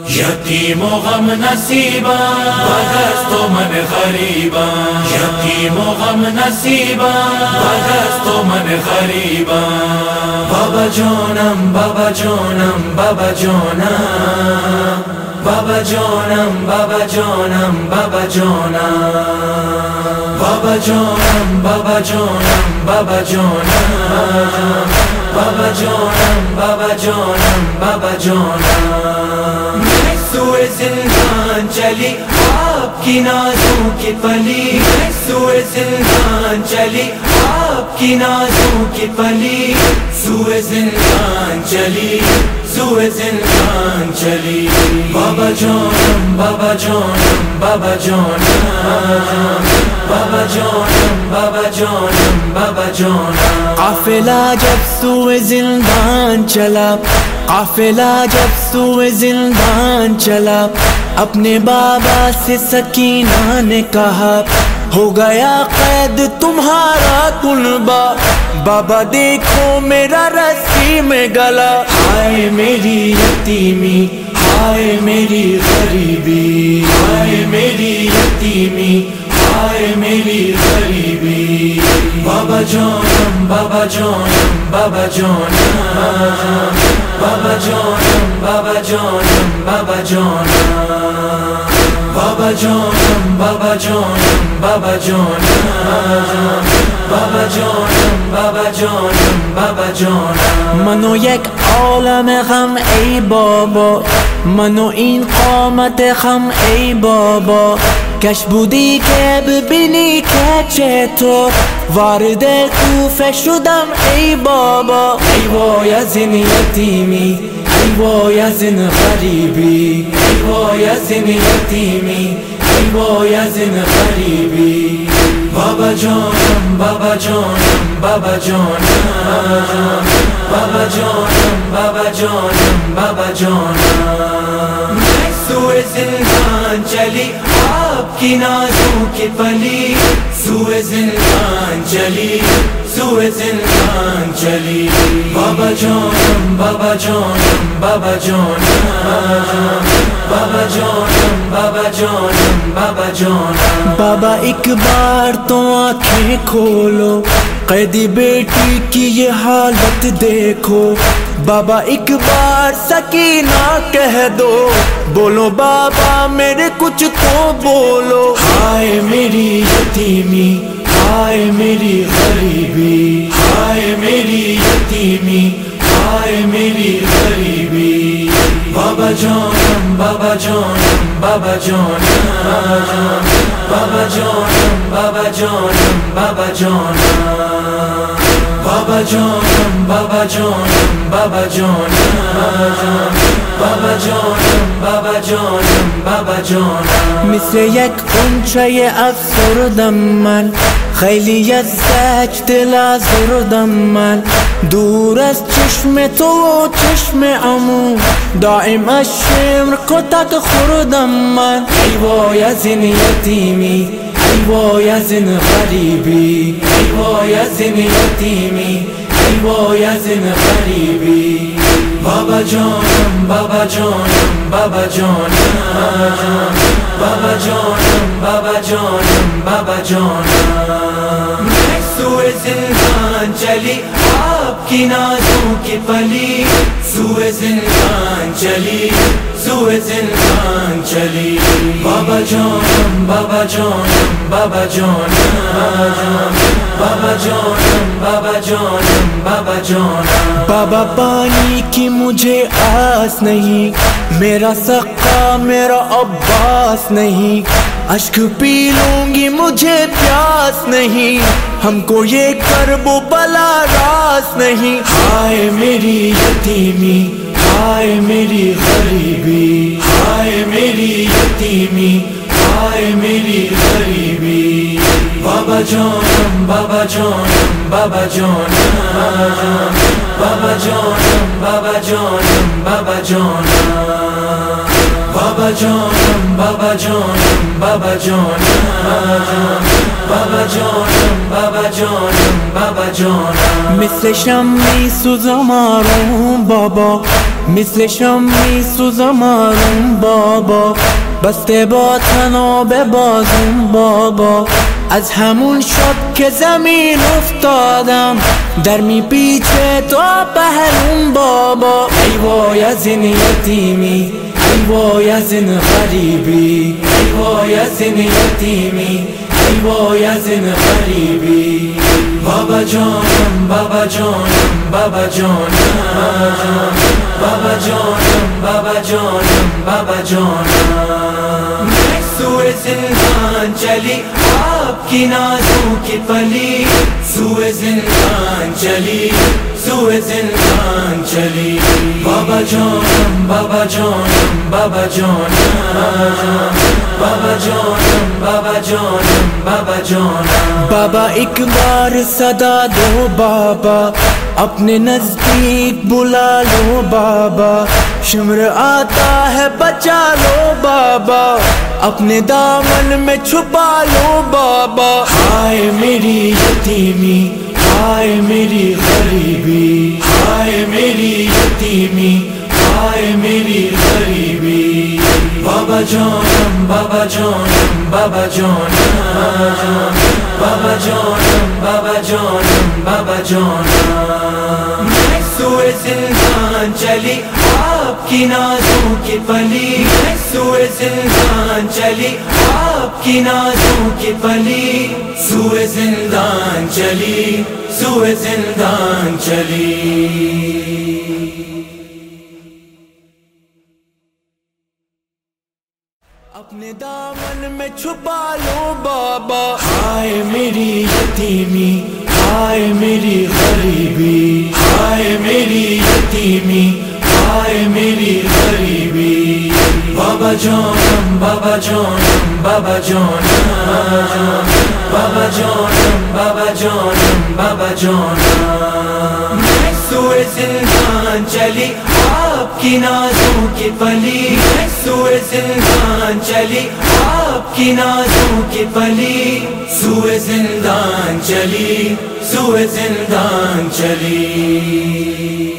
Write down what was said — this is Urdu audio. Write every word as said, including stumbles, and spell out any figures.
یتیم و غم نصیبا بدست و من غریبا، یتیم و غم نصیبا بدست و من غریبا. بابا جانم بابا جانم بابا جانم بابا جانم بابا جانم بابا جانم بابا جانم بابا جانم بابا جانم بابا جانم بابا جانم بابا جانم. میں سوئے زندان چلی آپ کی نازوں کی پلی، میں سوئے زندان چلی آپ کی نازوں کی پلی، سوئے زندان چلی سوئے زندان چلی. بابا جانم بابا جانم بابا جانم بابا جانم بابا جانم بابا جانم. قافلہ جب سوئے زندان چلا، قافلہ جب سوئے زندان چلا، اپنے بابا سے سکینہ نے کہا ہو گیا قید تمہارا کنبہ، بابا دیکھو میرا رسی میں گلا. ہائے میری یتیمی ہائے میری غریبی، ہائے میری یتیمی ہائے میری غریبی. بابا جانم بابا جانم بابا جانم بابا جانم بابا جانم بابا جانم بابا جانم بابا جانم بابا جانم بابا جانم بابا جانم بابا جانم. منو یک عالم غم ای بابا، منو این قامت غم ای بابا، کش بودی که ببینی که چطور وارد کوفه شدم ای بابا. ای وای از این یتیمی، ای وای از این غریبی، ای وای از این یتیمی، ای وای از این غریبی. بابا جانم بابا جانم بابا جانم بابا جانم بابا جانم بابا جانم. میں سوئے زندان چلی آپ کی نازوں کی پلی، سوئے زندان چلی سوئے زندان چلی. بابا جانم بابا جانم بابا جانم بابا جانم بابا جانم بابا جانم. بابا ایک بار تو آنکھیں کھولو، قیدی بیٹی کی یہ حالت دیکھو. بابا ایک بار سکینہ کہہ دو، بولو بابا میرے کچھ تو بولو. ہائے میری یتیمی ہائے میری غریبی، ہائے میری یتیمی ہائے میری غریبی. بابا جانم بابا جانم بابا جانم بابا جانم بابا جانم بابا جانم بابا جانم بابا جانم بابا جانم بابا جانم بابا جانم بابا جانم. مثل یک غنچه افسردم من، خیلی از سجد لازردم من، دور از چشم تو و چشم عمو، دائم از شمر کتک خوردم من. ای وای از این یتیمی، ای وای از این غریبی، ای وای از این یتیمی، ای وای از این غریبی. بابا جانم بابا جانم بابا جانم بابا جانم بابا جانم بابا جانم. میں سوئے زندان چلی آپ کی نازوں کی پلی، سوئے زندان چلی سوئے زندان چلی. بابا جانم بابا جانم بابا جانم بابا جانم بابا جانم بابا جانم. بابا پانی کی مجھے آس نہیں، میرا سقا میرا عباس نہیں، اشک پی لوں گی مجھے پیاس نہیں، ہم کو یہ کرب و بلا راس نہیں. ہائے میری یتیمی ہائے میری غریبی، ہائے میری یتیمی ہائے میری غریبی. بابا جانم بابا جانم بابا جانم بابا جانم بابا جانم بابا جانم بابا جانم بابا جانم بابا جانم بابا جانم بابا جانم بابا جانم. مثل شمعی سوزم آروم بابا، مثل شمی سوزمانم بابا، بسته با تناب بازم بابا. از همون شب که زمین افتادم در میپیچه تا پهلوم بابا. ای وای از این یتیمی، ای وای از این غریبی، ای وای از این یتیمی، ای وای از این غریبی. بابا جانم بابا جانم بابا جانم، بابا جانم بابا جانم بابا جانم. سوئے زندان چلی آپ کی نازوں کی پلی، سوئے زندان چلی، سوئے زندان چلی. بابا جانم بابا جانم بابا جانم، بابا جانم بابا جانم بابا جانم. بابا ایک بار صدا دو بابا، اپنے نزدیک بلا لو بابا. شمر آتا ہے بچا لو بابا، اپنے دامن میں چھپا لو بابا. ہائے میری یتیمی، ہائے میری غریبی، ہائے میری یتیمی، ہائے میری غریبی. بابا جانم بابا جانم بابا جانم، بابا جانم بابا جانم بابا جانم. سوئے زندان چلی آپ کی نازوں کی پلی، سوئے زندان چلی آپ کی نازوں کی پلی. سوئے زندان چلی، سوئے زندان چلی. اپنے دامن میں چھپا لو بابا. ہائے میری یتیمی، ہائے میری غریبی، ہائے میری یتیمی، ہائے میری غریبی. بابا جانم بابا جانم بابا جانم، بابا جانم بابا جانم بابا جانم. سوئے زندان چلی آپ کی نازوں کی پلی، سوئے زندان چلی آپ کی نازوں کی پلی. سوئے زندان چلی، سوئے زندان چلی.